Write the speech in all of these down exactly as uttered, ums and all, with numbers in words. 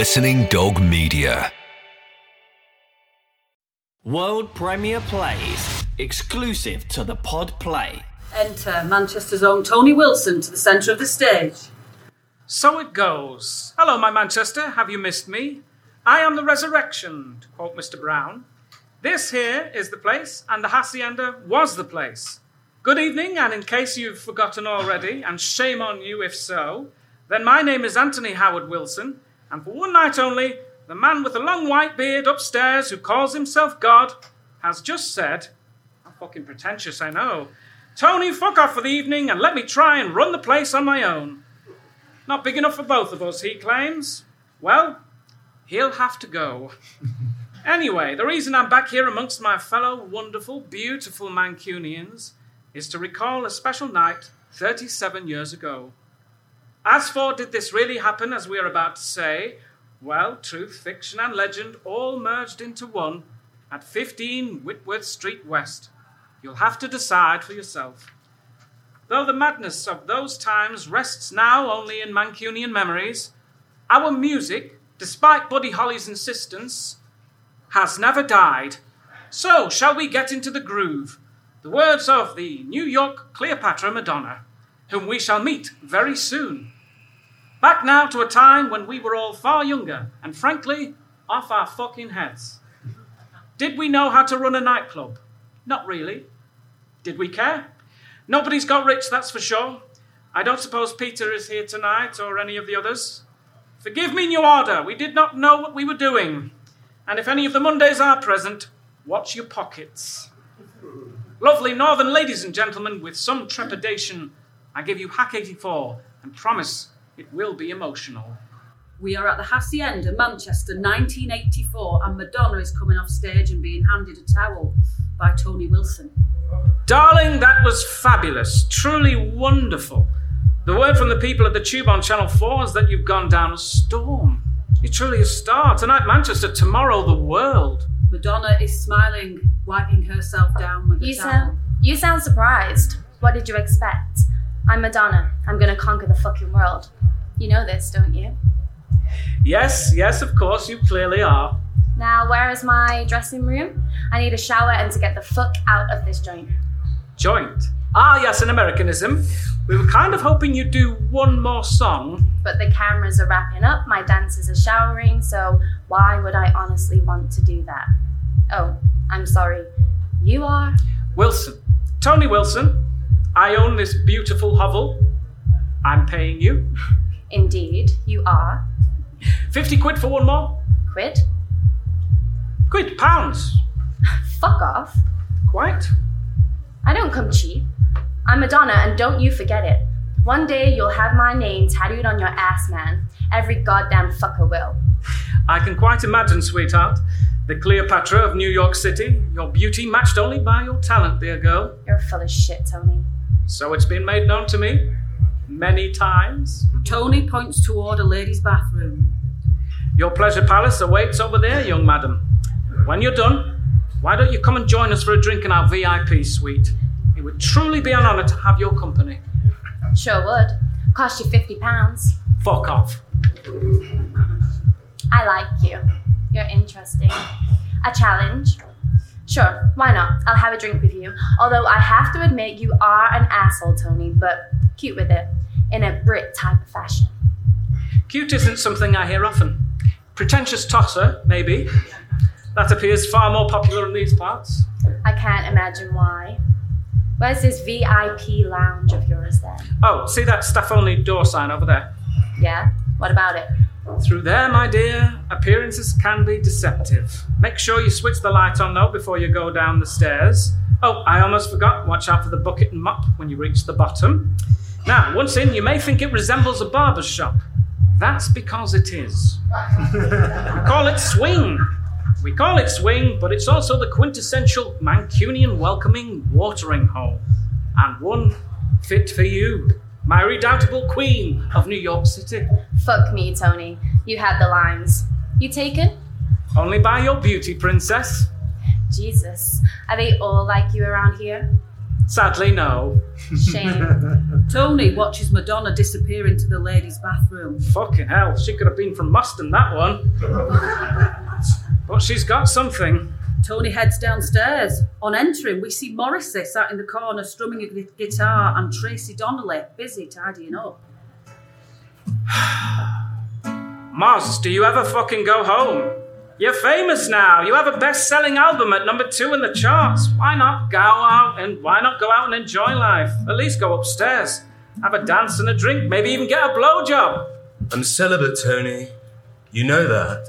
Listening Dog Media. World Premiere Plays, exclusive to the Pod Play. Enter Manchester's own Tony Wilson to the centre of the stage. So it goes. Hello, my Manchester, have you missed me? I am the resurrection, to quote Mister Brown. This here is the place, and the hacienda was the place. Good evening, and in case you've forgotten already, and shame on you if so, then my name is Anthony Howard Wilson, and for one night only, the man with the long white beard upstairs who calls himself God has just said, how fucking pretentious, I know, Tony, fuck off for the evening and let me try and run the place on my own. Not big enough for both of us, he claims. Well, he'll have to go. Anyway, the reason I'm back here amongst my fellow wonderful, beautiful Mancunians is to recall a special night thirty-seven years ago. As for did this really happen, as we are about to say, well, truth, fiction, and legend all merged into one at fifteen Whitworth Street West. You'll have to decide for yourself. Though the madness of those times rests now only in Mancunian memories, our music, despite Buddy Holly's insistence, has never died. So, shall we get into the groove? The words of the New York Cleopatra Madonna, whom we shall meet very soon. Back now to a time when we were all far younger and, frankly, off our fucking heads. Did we know how to run a nightclub? Not really. Did we care? Nobody's got rich, that's for sure. I don't suppose Peter is here tonight or any of the others. Forgive me, New Order, we did not know what we were doing. And if any of the Mondays are present, watch your pockets. Lovely northern ladies and gentlemen, with some trepidation, I give you Hack eighty-four and promise it will be emotional. We are at the Hacienda, Manchester, nineteen eighty-four, and Madonna is coming off stage and being handed a towel by Tony Wilson. Darling, that was fabulous, truly wonderful. The word from the people at the Tube on Channel four is that you've gone down a storm. You're truly a star. Tonight, Manchester, tomorrow, the world. Madonna is smiling, wiping herself down with a You towel. sound, you sound surprised. What did you expect? I'm Madonna. I'm gonna conquer the fucking world. You know this, don't you? Yes, yes, of course, you clearly are. Now, where is my dressing room? I need a shower and to get the fuck out of this joint. Joint? Ah, yes, an Americanism. We were kind of hoping you'd do one more song. But the cameras are wrapping up, my dancers are showering, so why would I honestly want to do that? Oh, I'm sorry. You are? Wilson. Tony Wilson. I own this beautiful hovel. I'm paying you. Indeed, you are. Fifty quid for one more? Quid? Quid, pounds. Fuck off. Quite. I don't come cheap. I'm Madonna, and don't you forget it. One day you'll have my name tattooed on your ass, man. Every goddamn fucker will. I can quite imagine, sweetheart. The Cleopatra of New York City. Your beauty matched only by your talent, dear girl. You're full of shit, Tony. So it's been made known to me. Many times. Tony points toward a ladies' bathroom. Your pleasure palace awaits over there, young madam. When you're done, why don't you come and join us for a drink in our V I P suite? It would truly be an honour to have your company. Sure would. Cost you fifty pounds. Fuck off. I like you. You're interesting. A challenge? Sure, why not? I'll have a drink with you. Although I have to admit you are an asshole, Tony, but cute with it. In a Brit type of fashion. Cute isn't something I hear often. Pretentious tosser, maybe. That appears far more popular in these parts. I can't imagine why. Where's this V I P lounge of yours then? Oh, see that staff-only door sign over there? Yeah? What about it? Through there, my dear, appearances can be deceptive. Make sure you switch the light on, though, before you go down the stairs. Oh, I almost forgot. Watch out for the bucket and mop when you reach the bottom. Now, once in, you may think it resembles a barber's shop. That's because it is. We call it swing. We call it swing, but it's also the quintessential Mancunian welcoming watering hole. And one fit for you, my redoubtable queen of New York City. Fuck me, Tony. You had the lines. You taken? Only by your beauty, princess. Jesus. Are they all like you around here? Sadly, no. Shame. Tony watches Madonna disappear into the ladies' bathroom. Fucking hell, she could have been from Moston, that one. But she's got something. Tony heads downstairs. On entering, we see Morrissey sat in the corner strumming a gu- guitar and Tracy Donnelly busy tidying up. Moz, do you ever fucking go home? You're famous now. You have a best-selling album at number two in the charts. Why not go out and why not go out and enjoy life? At least go upstairs, have a dance and a drink, maybe even get a blowjob. I'm celibate, Tony. You know that.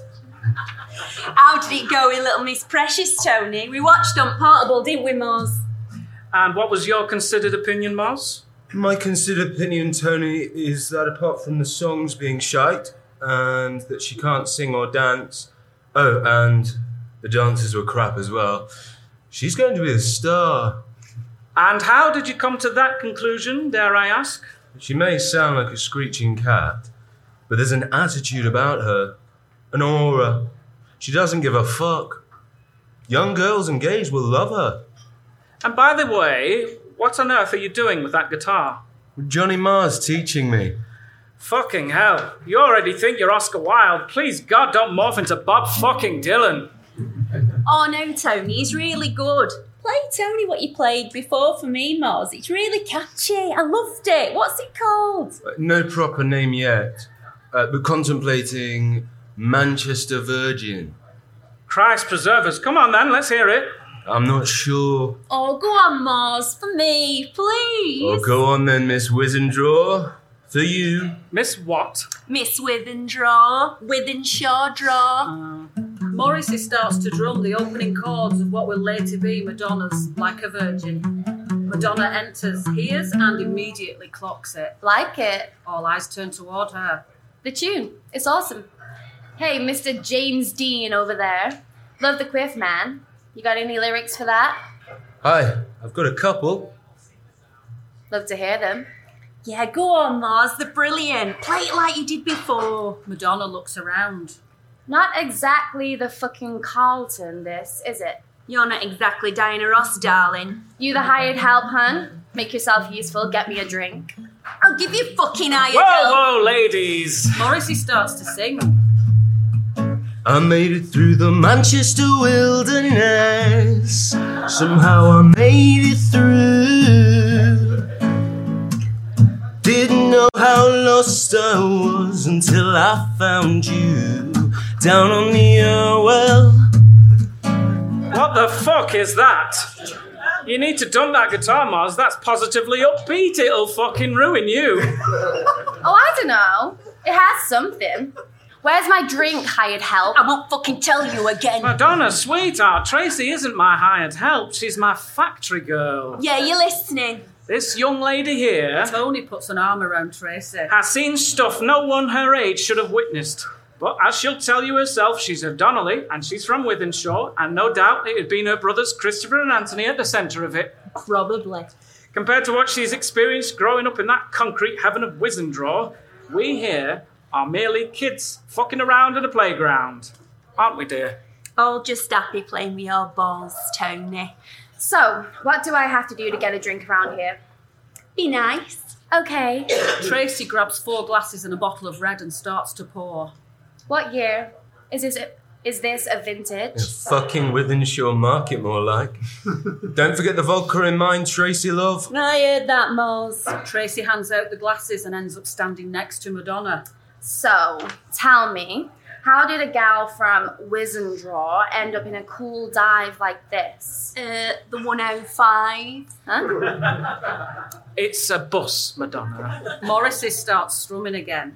How did it go with little Miss Precious, Tony? We watched on Portable, didn't we, Moz? And what was your considered opinion, Moz? My considered opinion, Tony, is that apart from the songs being shite, and that she can't sing or dance, oh, and the dances were crap as well, she's going to be a star. And how did you come to that conclusion, dare I ask? She may sound like a screeching cat, but there's an attitude about her, an aura. She doesn't give a fuck. Young girls engaged will love her. And by the way, what on earth are you doing with that guitar? Johnny Marr's teaching me. Fucking hell. You already think you're Oscar Wilde. Please, God, don't morph into Bob fucking Dylan. Oh no, Tony, he's really good. Play, Tony, what you played before for me, Moz. It's really catchy. I loved it. What's it called? No proper name yet, uh, but contemplating Manchester Virgin. Christ preserve us. Come on then, let's hear it. I'm not sure. Oh, go on, Moz, for me, please. Oh, go on then, Miss Wizendraw. For you. Miss what? Miss Withendraw, Withenshaw Draw. Morrissey starts to drum the opening chords of what will later be Madonna's Like a Virgin. Madonna enters, hears, and immediately clocks it. Like it. All eyes turn toward her. The tune. It's awesome. Hey, Mister James Dean over there. Love the quiff, man. You got any lyrics for that? Hi, I've got a couple. Love to hear them. Yeah, go on, Moz, they're brilliant. Play it like you did before. Madonna looks around. Not exactly the fucking Carlton, this, is it? You're not exactly Diana Ross, darling. You the hired help, hun? Make yourself useful, get me a drink. I'll give you fucking hired Whoa, help. whoa, ladies. Morrissey starts to sing. I made it through the Manchester wilderness. Somehow I made it through. Didn't know how lost I was until I found you down on the Irwell. What the fuck is that? You need to dump that guitar, Moz. That's positively upbeat. It'll fucking ruin you. Oh, I don't know. It has something. Where's my drink, hired help? I won't fucking tell you again. Madonna, sweetheart, Tracy isn't my hired help. She's my factory girl. Yeah, you're listening. This young lady here Tony puts an arm around Tracy. has seen stuff no one her age should have witnessed. But as she'll tell you herself, she's a Donnelly, and she's from Withenshaw, and no doubt it had been her brothers Christopher and Anthony at the centre of it. Probably. Compared to what she's experienced growing up in that concrete heaven of Wizendraw, we here are merely kids fucking around in a playground. Aren't we, dear? All just happy playing with your balls, Tony. So, what do I have to do to get a drink around here? Be nice. Okay. Tracy grabs four glasses and a bottle of red and starts to pour. What year? Is this a, is this a vintage? Fucking Withenshaw Market, more like. Don't forget the vodka in mine, Tracy, love. I heard that, Moz. Tracy hands out the glasses and ends up standing next to Madonna. So, tell me, how did a gal from Wizendraw end up in a cool dive like this? Uh, the one oh five. Huh? It's a bus, Madonna. Morrissey starts strumming again.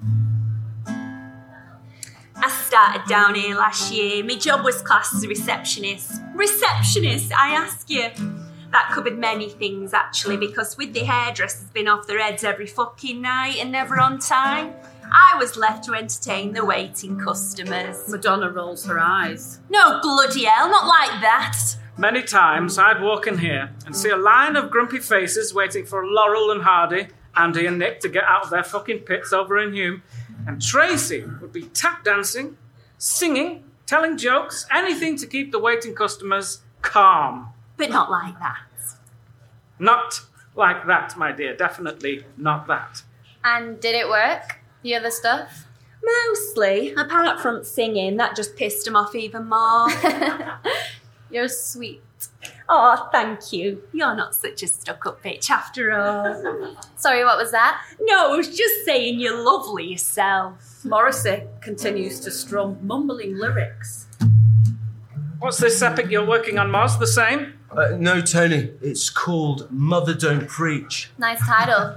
I started down here last year. My job was classed as a receptionist. Receptionist, I ask you. That covered many things, actually, because with the hairdressers being off their heads every fucking night and never on time, I was left to entertain the waiting customers. Madonna rolls her eyes. No, bloody hell, not like that. Many times I'd walk in here and see a line of grumpy faces waiting for Laurel and Hardy, Andy and Nick to get out of their fucking pits over in Hume, and Tracy would be tap dancing, singing, telling jokes, anything to keep the waiting customers calm. But not like that. Not like that, my dear. Definitely not that. And did it work? The other stuff? Mostly, apart from singing, that just pissed him off even more. You're sweet. Oh, thank you. You're not such a stuck-up bitch after all. Sorry, what was that? No, I was just saying you're lovely yourself. Morrissey continues to strum, mumbling lyrics. What's this epic you're working on, Moz? The same? Uh, no, Tony. It's called Mother Don't Preach. Nice title.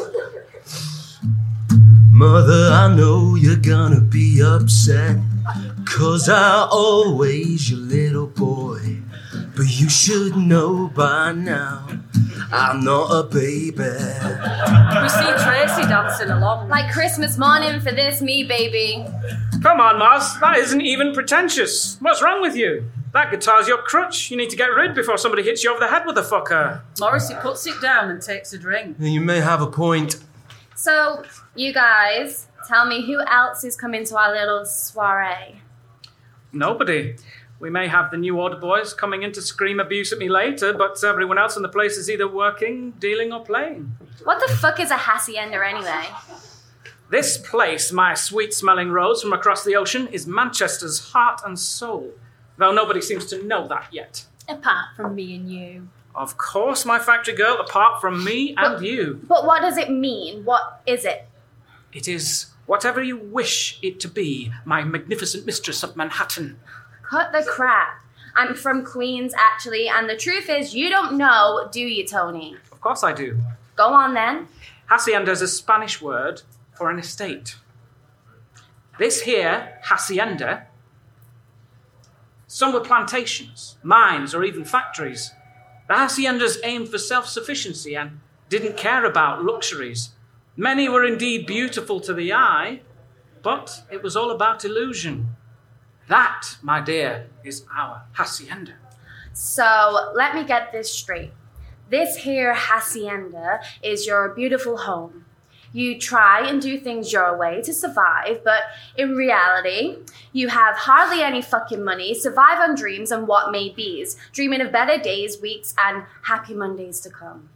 Mother, I know you're gonna be upset, 'cause I always your little boy. But you should know by now, I'm not a baby. We see Tracy dancing along. Like Christmas morning for this me, baby. Come on, Moz. That isn't even pretentious. What's wrong with you? That guitar's your crutch. You need to get rid before somebody hits you over the head with a fucker. Morrissey puts it down and takes a drink. You may have a point. So, you guys, tell me who else is coming to our little soiree? Nobody. We may have the New Order boys coming in to scream abuse at me later, but everyone else in the place is either working, dealing, or playing. What the fuck is a hacienda anyway? This place, my sweet-smelling rose from across the ocean, is Manchester's heart and soul, though nobody seems to know that yet. Apart from me and you. Of course, my factory girl, apart from me and But- you. But what does it mean? What is it? It is whatever you wish it to be, my magnificent mistress of Manhattan. Cut the crap. I'm from Queens, actually, and the truth is, you don't know, do you, Tony? Of course I do. Go on, then. Hacienda is a Spanish word for an estate. This here, hacienda, some were plantations, mines, or even factories. The haciendas aimed for self-sufficiency and didn't care about luxuries. Many were indeed beautiful to the eye, but it was all about illusion. That, my dear, is our hacienda. So, let me get this straight. This here hacienda is your beautiful home. You try and do things your way to survive, but in reality, you have hardly any fucking money, survive on dreams and what may be's, dreaming of better days, weeks, and happy Mondays to come.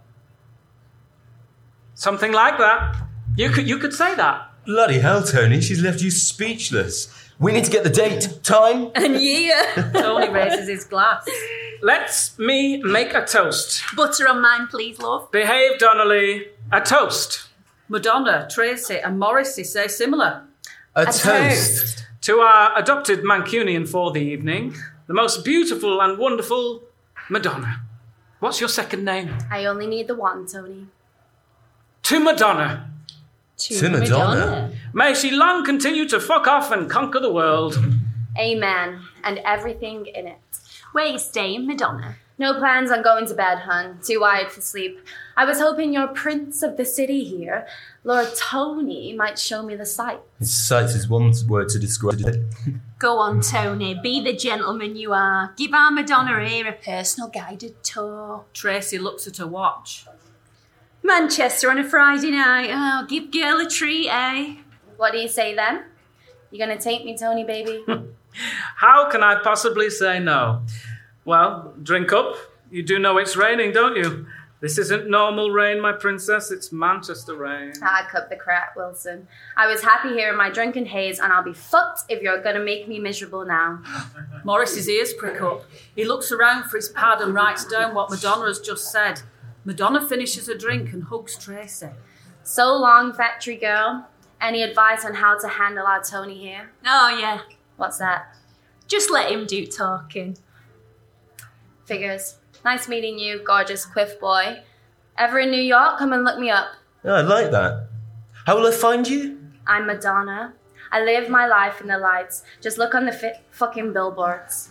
Something like that. You could, you could say that. Bloody hell, Tony, she's left you speechless. We need to get the date, time. And yeah. Tony raises his glass. Let's me make a toast. Butter on mine, please, love. Behave, Donnelly. A toast. Madonna, Tracy, and Morrissey say similar. A, A toast. toast. To our adopted Mancunian for the evening, the most beautiful and wonderful Madonna. What's your second name? I only need the one, Tony. To Madonna. To Madonna. May she long continue to fuck off and conquer the world. Amen. And everything in it. Where you staying, Madonna? No plans on going to bed, hun. Too wired for sleep. I was hoping your prince of the city here, Lord Tony, might show me the sight. Sight is one word to describe it. Go on, Tony. Be the gentleman you are. Give our Madonna here a personal guided tour. Tracy looks at her watch. Manchester on a Friday night. Oh, give girl a treat, eh? What do you say then? You gonna take me, Tony, baby? How can I possibly say no? Well, drink up. You do know it's raining, don't you? This isn't normal rain, my princess. It's Manchester rain. Ah, cut the crap, Wilson. I was happy here in my drunken haze, and I'll be fucked if you're gonna make me miserable now. Morris's ears prick up. He looks around for his pad and writes down what Madonna has just said. Madonna finishes her drink and hugs Tracy. So long, factory girl. Any advice on how to handle our Tony here? Oh, yeah. What's that? Just let him do talking. Figures. Nice meeting you, gorgeous quiff boy. Ever in New York, come and look me up. Oh, I like that. How will I find you? I'm Madonna. I live my life in the lights. Just look on the fi- fucking billboards.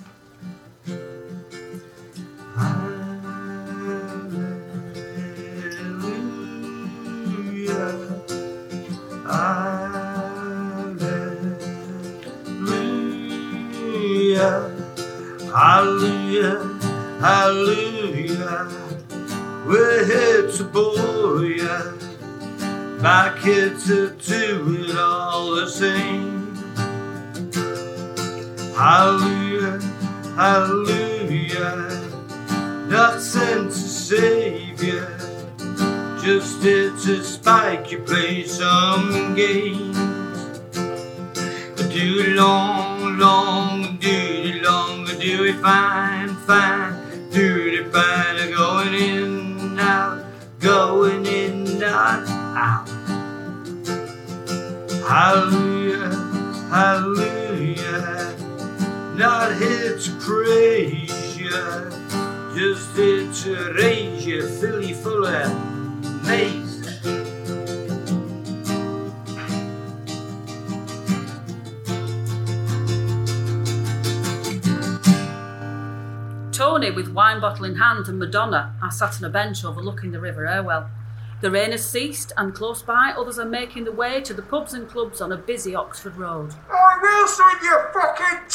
Hallelujah, hallelujah, hallelujah. We're here to bore ya, back here to do it all the same. Hallelujah, hallelujah, nothing to save yeah. Just here to spike you, play some games. Do long, long, do long, do it fine, fine, do it fine, going in and out, going in and out. Hallelujah, hallelujah, not here to praise you, just here to raise you, fill you full of maze. Tony, with wine bottle in hand, and Madonna are sat on a bench overlooking the River Irwell. The rain has ceased, and close by, others are making their way to the pubs and clubs on a busy Oxford road. I will swing you fucking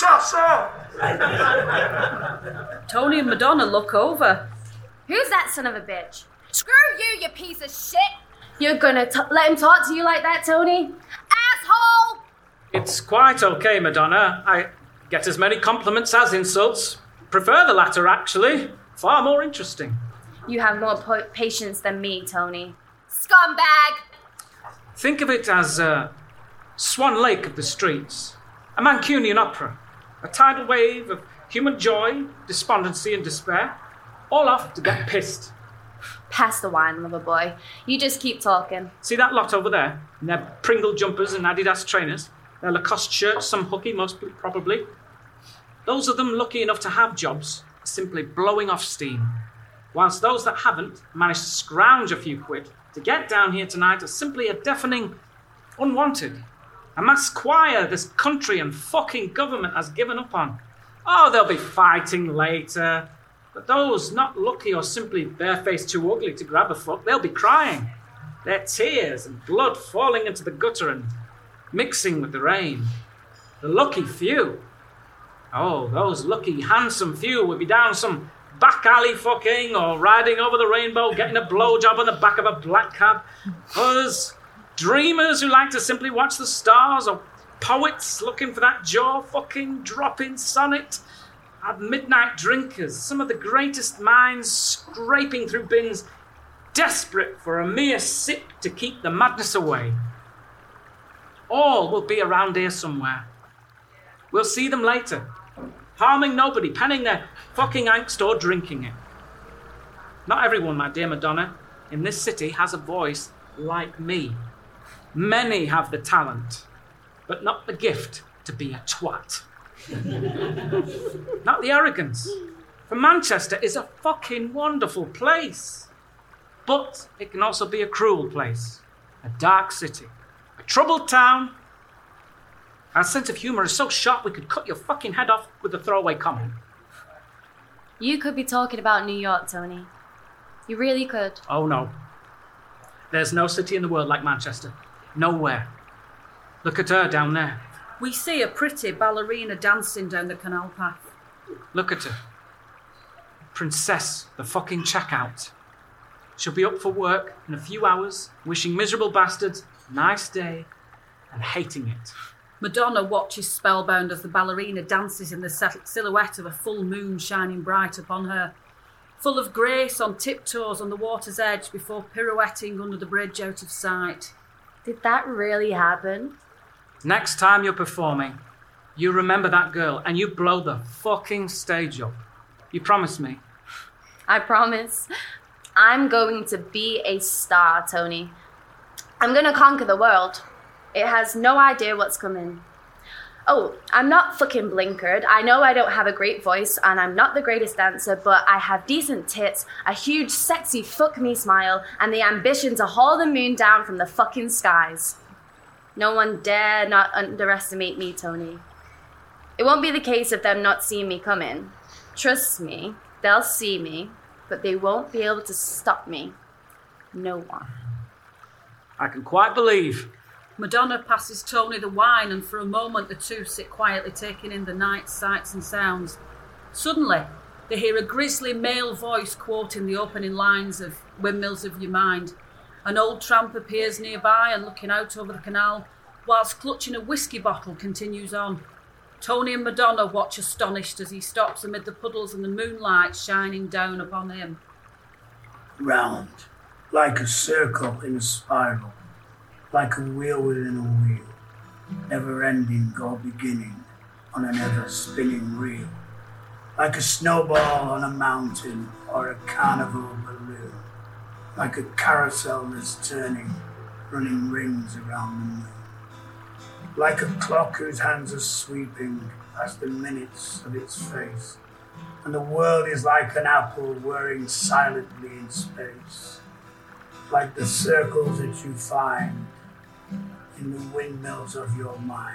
tosser! Tony and Madonna look over. Who's that son of a bitch? Screw you, you piece of shit! You're gonna t- let him talk to you like that, Tony? Asshole! It's quite okay, Madonna. I get as many compliments as insults. Prefer the latter, actually. Far more interesting. You have more po- patience than me, Tony. Scumbag! Think of it as uh, Swan Lake of the streets. A Mancunian opera. A tidal wave of human joy, despondency and despair. All off to get pissed. Pass the wine, lover boy. You just keep talking. See that lot over there? In their Pringle jumpers and Adidas trainers? Their Lacoste shirts, some hooky, most probably. Those of them lucky enough to have jobs are simply blowing off steam, whilst those that haven't managed to scrounge a few quid to get down here tonight are simply a deafening unwanted. A mass choir this country and fucking government has given up on. Oh, they'll be fighting later, but those not lucky or simply barefaced too ugly to grab a fuck, they'll be crying. Their tears and blood falling into the gutter and mixing with the rain. The lucky few. Oh, those lucky, handsome few will be down some back alley fucking or riding over the rainbow, getting a blowjob on the back of a black cab. Others, dreamers who like to simply watch the stars, or poets looking for that jaw-fucking dropping sonnet. At midnight drinkers, some of the greatest minds scraping through bins, desperate for a mere sip to keep the madness away. All will be around here somewhere. We'll see them later. Harming nobody, penning their fucking angst or drinking it. Not everyone, my dear Madonna, in this city has a voice like me. Many have the talent, but not the gift to be a twat. Not the arrogance. For Manchester is a fucking wonderful place. But it can also be a cruel place. A dark city. A troubled town. Our sense of humour is so sharp we could cut your fucking head off with a throwaway comment. You could be talking about New York, Tony. You really could. Oh, no. There's no city in the world like Manchester. Nowhere. Look at her down there. We see a pretty ballerina dancing down the canal path. Look at her. Princess, the fucking checkout. She'll be up for work in a few hours, wishing miserable bastards a nice day and hating it. Madonna watches spellbound as the ballerina dances in the silhouette of a full moon shining bright upon her, full of grace on tiptoes on the water's edge before pirouetting under the bridge out of sight. Did that really happen? Next time you're performing, you remember that girl and you blow the fucking stage up. You promise me? I promise. I'm going to be a star, Tony. I'm going to conquer the world. It has no idea what's coming. Oh, I'm not fucking blinkered. I know I don't have a great voice and I'm not the greatest dancer, but I have decent tits, a huge sexy fuck me smile, and the ambition to haul the moon down from the fucking skies. No one dare not underestimate me, Tony. It won't be the case of them not seeing me coming. Trust me, they'll see me, but they won't be able to stop me. No one. I can quite believe. Madonna passes Tony the wine, and for a moment the two sit quietly taking in the night's sights and sounds. Suddenly, they hear a grisly male voice quoting the opening lines of Windmills of Your Mind. An old tramp appears nearby and looking out over the canal, whilst clutching a whiskey bottle continues on. Tony and Madonna watch astonished as he stops amid the puddles and the moonlight shining down upon him. round, like a circle in a spiral, like a wheel within a wheel, never ending or beginning on an ever spinning reel, like a snowball on a mountain or a carnival balloon, like a carousel that's turning, running rings around the moon, like a clock whose hands are sweeping past the minutes of its face, and the world is like an apple whirring silently in space, like the circles that you find in the windmills of your mind,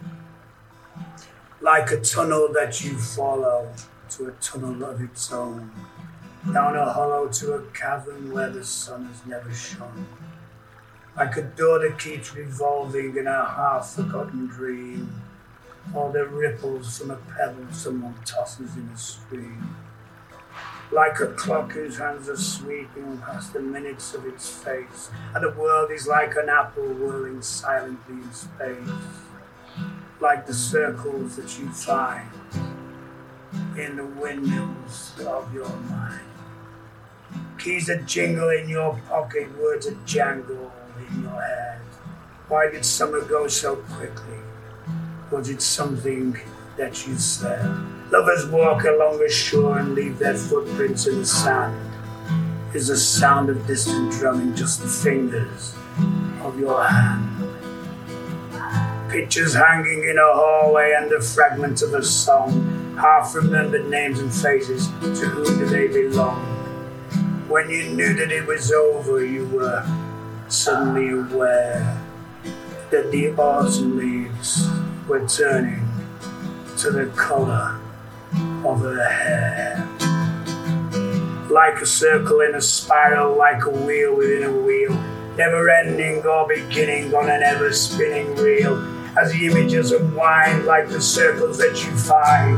like a tunnel that you follow to a tunnel of its own, down a hollow to a cavern where the sun has never shone, like a door that keeps revolving in a half-forgotten dream, or the ripples from a pebble someone tosses in a stream, like a clock whose hands are sweeping past the minutes of its face, and the world is like an apple whirling silently in space, like the circles that you find in the windmills of your mind. Keys that jingle in your pocket, words that jangle in your head. Why did summer go so quickly? Was it something that you said? Lovers walk along the shore and leave their footprints in the sand. Is the sound of distant drumming just the fingers of your hand? Pictures hanging in a hallway and a fragment of a song, half-remembered names and faces, to whom do they belong? When you knew that it was over, you were suddenly aware that the autumn leaves were turning to the colour of her hair. Like a circle in a spiral, like a wheel within a wheel, never ending or beginning on an ever spinning reel, as the images unwind like the circles that you find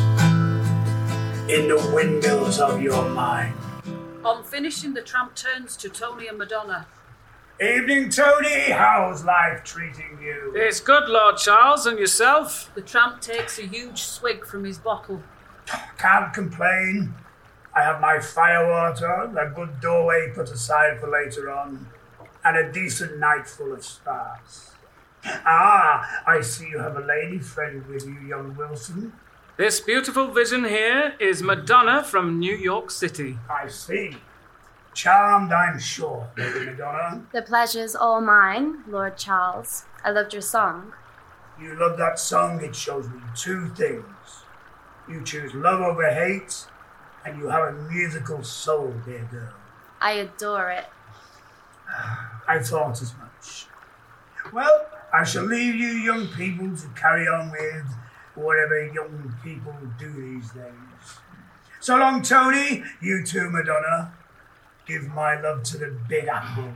in the windmills of your mind. On finishing, the tramp turns to Tony and Madonna. Evening, Tony. How's life treating you? It's good, Lord Charles, and yourself? The tramp takes a huge swig from his bottle. Can't complain. I have my firewater, a good doorway put aside for later on, and a decent night full of stars. Ah, I see you have a lady friend with you, young Wilson. This beautiful vision here is Madonna from New York City. I see. Charmed, I'm sure, Lady Madonna. The pleasure's all mine, Lord Charles. I loved your song. You love that song, it shows me two things. You choose love over hate, and you have a musical soul, dear girl. I adore it. I thought as much. Well, I shall leave you young people to carry on with whatever young people do these days. So long, Tony. You too, Madonna. Give my love to the Big Apple.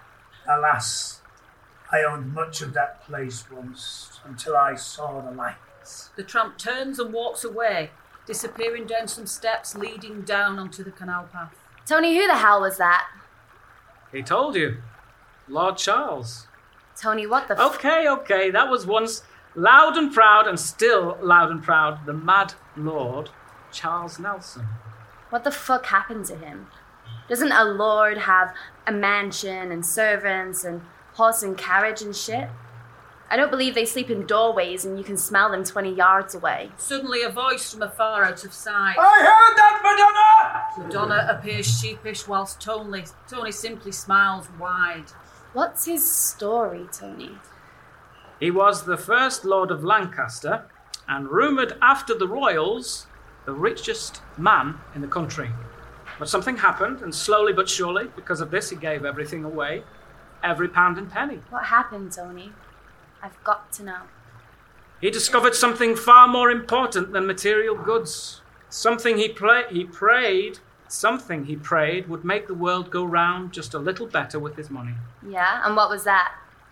Alas, I owned much of that place once until I saw the lights. The tramp turns and walks away, disappearing down some steps leading down onto the canal path. Tony, who the hell was that? He told you. Lord Charles. Tony, what the f- Okay, okay, that was once loud and proud and still loud and proud, the mad Lord Charles Nelson. What the fuck happened to him? Doesn't a lord have a mansion and servants and horse and carriage and shit? I don't believe they sleep in doorways and you can smell them twenty yards away. Suddenly a voice from afar out of sight. I heard that, Madonna! Madonna appears sheepish whilst Tony, Tony simply smiles wide. What's his story, Tony? He was the first Lord of Lancaster and rumoured after the royals the richest man in the country. But something happened, and slowly but surely, because of this, he gave everything away. Every pound and penny. What happened, Tony? I've got to know. He discovered something far more important than material goods. Something he, play- he prayed, something he prayed would make the world go round just a little better with his money. Yeah, and what was that?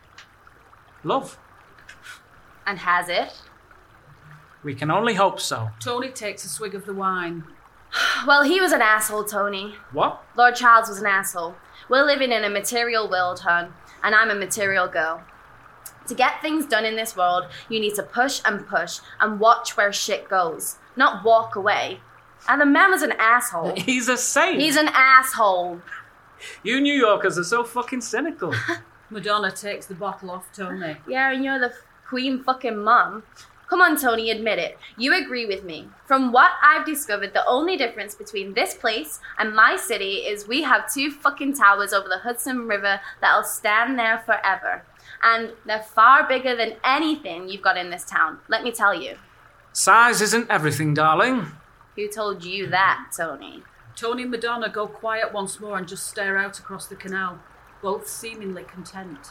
Love. And has it? We can only hope so. Tony takes a swig of the wine. Well, he was an asshole, Tony. What? Lord Charles was an asshole. We're living in a material world, hon, and I'm a material girl. To get things done in this world, you need to push and push and watch where shit goes, not walk away. And the man was an asshole. He's a saint. He's an asshole. You New Yorkers are so fucking cynical. Madonna takes the bottle off Tony. Yeah, and you're the queen fucking mum. Come on, Tony, admit it. You agree with me. From what I've discovered, the only difference between this place and my city is we have two fucking towers over the Hudson River that'll stand there forever. And they're far bigger than anything you've got in this town, let me tell you. Size isn't everything, darling. Who told you that, Tony? Tony and Madonna go quiet once more and just stare out across the canal, both seemingly content.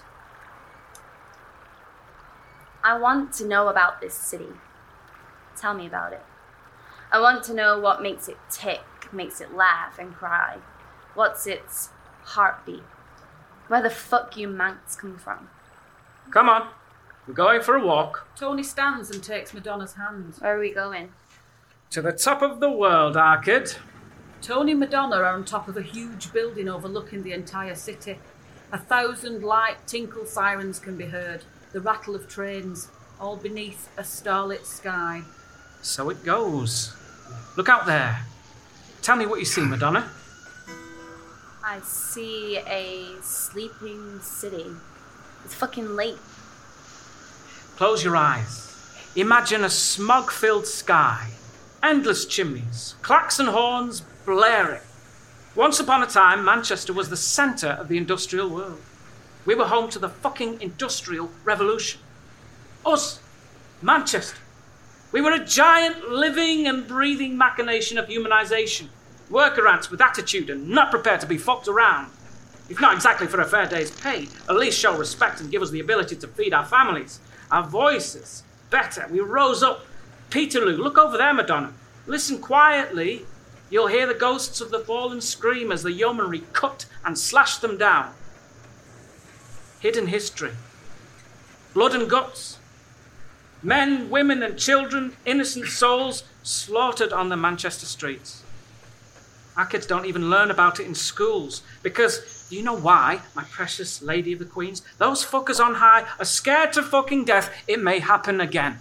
I want to know about this city. Tell me about it. I want to know what makes it tick, makes it laugh and cry. What's its heartbeat? Where the fuck you Manx come from? Come on, we're going for a walk. Tony stands and takes Madonna's hand. Where are we going? To the top of the world, our kid. Tony and Madonna are on top of a huge building overlooking the entire city. A thousand light tinkle sirens can be heard. The rattle of trains, all beneath a starlit sky. So it goes. Look out there. Tell me what you see, Madonna. I see a sleeping city. It's fucking late. Close your eyes. Imagine a smog-filled sky. Endless chimneys, clacks and horns blaring. Once upon a time, Manchester was the centre of the industrial world. We were home to the fucking Industrial Revolution. Us, Manchester. We were a giant living and breathing machination of humanisation. Worker ants with attitude and not prepared to be fucked around. If not exactly for a fair day's pay, at least show respect and give us the ability to feed our families. Our voices, better. We rose up. Peterloo, look over there, Madonna. Listen quietly. You'll hear the ghosts of the fallen scream as the yeomanry cut and slashed them down. Hidden history. Blood and guts. Men, women and children, innocent souls slaughtered on the Manchester streets. Our kids don't even learn about it in schools because, do you know why, my precious Lady of the Queens? Those fuckers on high are scared to fucking death. It may happen again.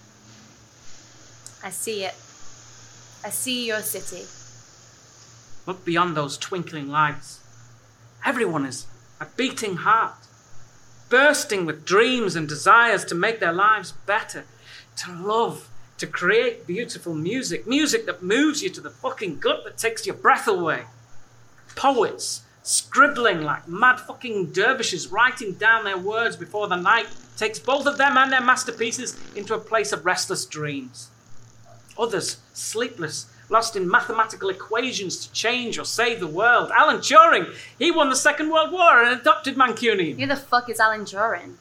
I see it. I see your city. Look beyond those twinkling lights. Everyone is a beating heart, bursting with dreams and desires to make their lives better, to love, to create beautiful music, music that moves you to the fucking gut, that takes your breath away. Poets scribbling like mad fucking dervishes, writing down their words before the night takes both of them and their masterpieces into a place of restless dreams. Others sleepless, lost in mathematical equations to change or save the world. Alan Turing, he won the Second World War and adopted Mancunian. Who the fuck is Alan Turing?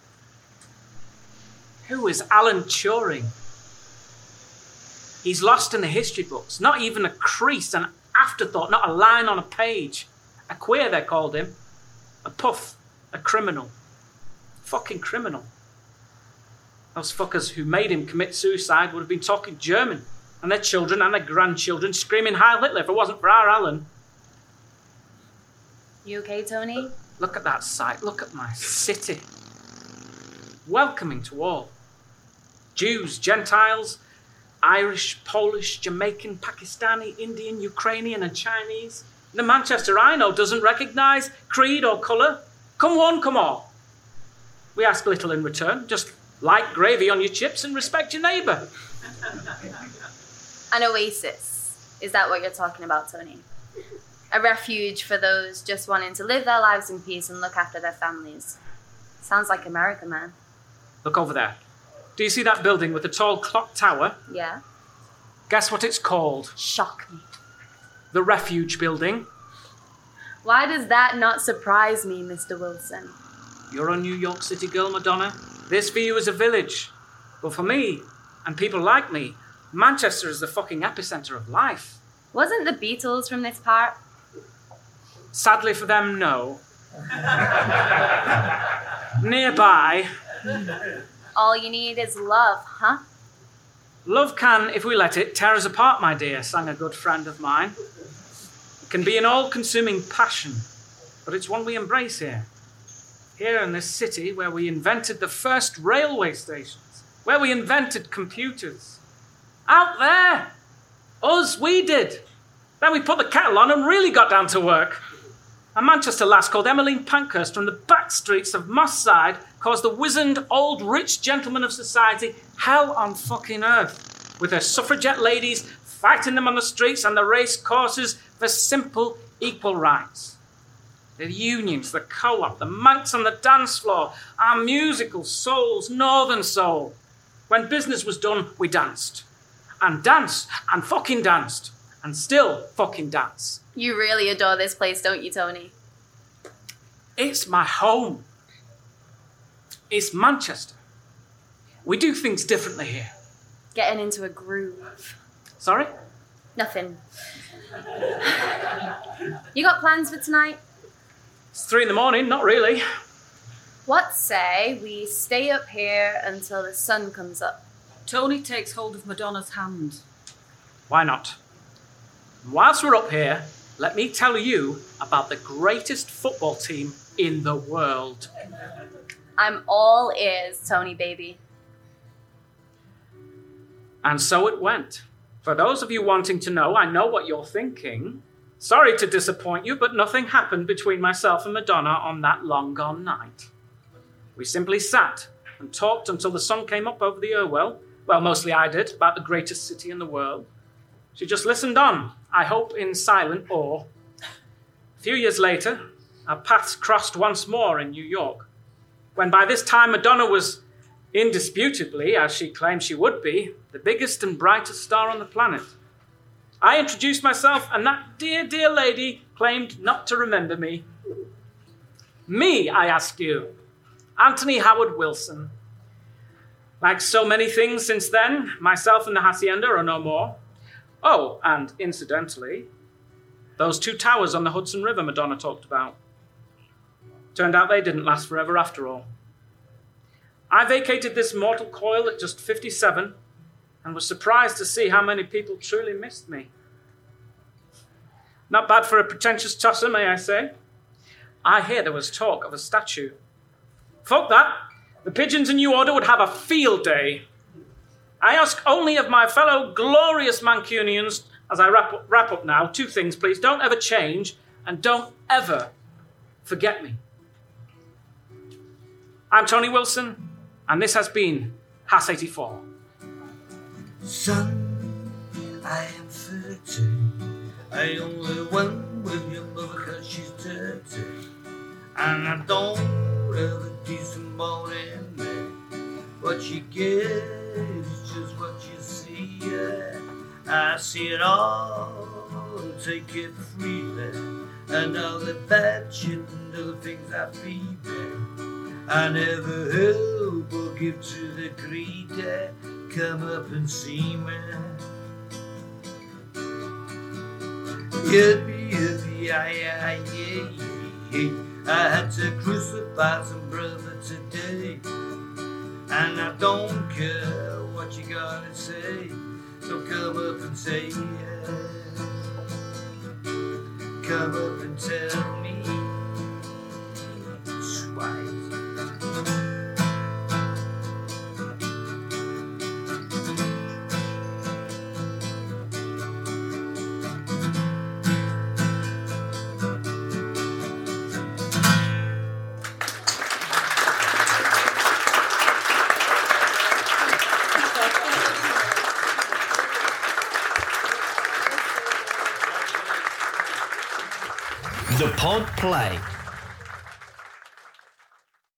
Who is Alan Turing? He's lost in the history books. Not even a crease, an afterthought, not a line on a page. A queer, they called him. A puff, a criminal. Fucking criminal. Those fuckers who made him commit suicide would have been talking German. And their children and their grandchildren screaming Heil Hitler if it wasn't for our Alan. You okay, Tony? Look at that sight. Look at my city. Welcoming to all. Jews, Gentiles, Irish, Polish, Jamaican, Pakistani, Indian, Ukrainian and Chinese. The Manchester I know doesn't recognise creed or colour. Come one, come all. We ask little in return. Just like gravy on your chips and respect your neighbour. An oasis. Is that what you're talking about, Tony? A refuge for those just wanting to live their lives in peace and look after their families. Sounds like America, man. Look over there. Do you see that building with the tall clock tower? Yeah. Guess what it's called? Shock me. The Refuge Building. Why does that not surprise me, Mister Wilson? You're a New York City girl, Madonna. This for you is a village. But for me, and people like me, Manchester is the fucking epicenter of life. Wasn't the Beatles from this part? Sadly for them, no. Nearby. All you need is love, huh? Love can, if we let it, tear us apart, my dear, sang a good friend of mine. It can be an all-consuming passion, but it's one we embrace here. Here in this city where we invented the first railway stations, where we invented computers. Out there, Us, we did. Then we put the kettle on and really got down to work. A Manchester lass called Emmeline Pankhurst from the back streets of Moss Side caused the wizened old rich gentleman of society hell on fucking earth, with her suffragette ladies fighting them on the streets and the race courses for simple equal rights. The unions, the co-op, the Manx on the dance floor, our musical souls, northern soul. When business was done, we danced. And danced, and fucking danced. And still fucking dance. You really adore this place, don't you, Tony? It's my home. It's Manchester. We do things differently here. Getting into a groove. Sorry? Nothing. You got plans for tonight? It's three in the morning, not really. What say we stay up here until the sun comes up? Tony takes hold of Madonna's hand. Why not? Whilst we're up here, let me tell you about the greatest football team in the world. I'm all ears, Tony baby. And so it went. For those of you wanting to know, I know what you're thinking. Sorry to disappoint you, but nothing happened between myself and Madonna on that long-gone night. We simply sat and talked until the sun came up over the Irwell. Well, mostly I did, about the greatest city in the world. She just listened on, I hope in silent awe. A few years later, our paths crossed once more in New York, when by this time Madonna was indisputably, as she claimed she would be, the biggest and brightest star on the planet. I introduced myself, and that dear, dear lady claimed not to remember me. Me, I ask you, Anthony Howard Wilson. Like so many things since then, myself and the Hacienda are no more. Oh, and incidentally, those two towers on the Hudson River Madonna talked about. Turned out they didn't last forever after all. I vacated this mortal coil at just fifty-seven and was surprised to see how many people truly missed me. Not bad for a pretentious tosser, may I say. I hear there was talk of a statue. Fuck that. The Pigeons in New Order would have a field day. I ask only of my fellow glorious Mancunians, as I wrap up, wrap up now, two things, please. Don't ever change, and don't ever forget me. I'm Tony Wilson, and this has been Hass eighty-four. Son, I am thirty. I only went with your mother cause she's dirty. And I don't have a decent bone in me. What you get is just what you see. Yeah. I see it all and take it freely. And all the bad shit and all the things I feed me. I never help or give to the greedy. Come up and see me. Yippee, yippee, yeah, yeah, yeah, yeah. I had to crucify some brother today. And I don't care what you gotta say. So come up and say yeah. Come up and tell me twice. The Pod Play.